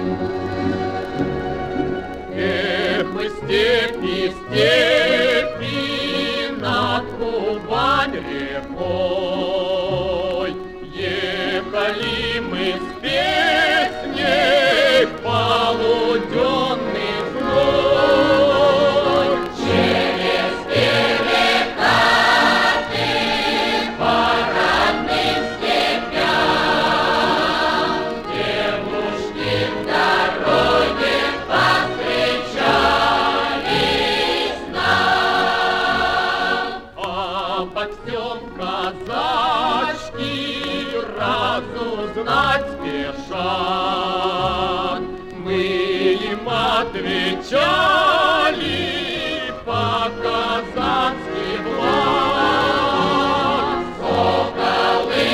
Эх, мы степи, степи над Кубань рекой, ехали мы с песней в полуденный зной. Через перекаты по родным степям девушки в дороге повстречались нам. А подстёп казачки разузнать спешат. Мы им отвечали по-казацки влад. Соколы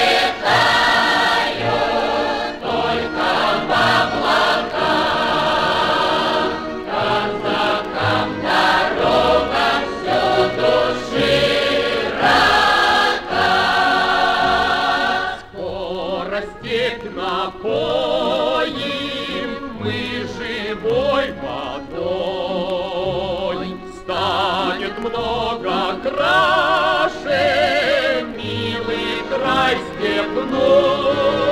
летают только в облаках, казакам дорога всюду широка. Скоро степь напоим мы живой водой, станет много краше милый край степной.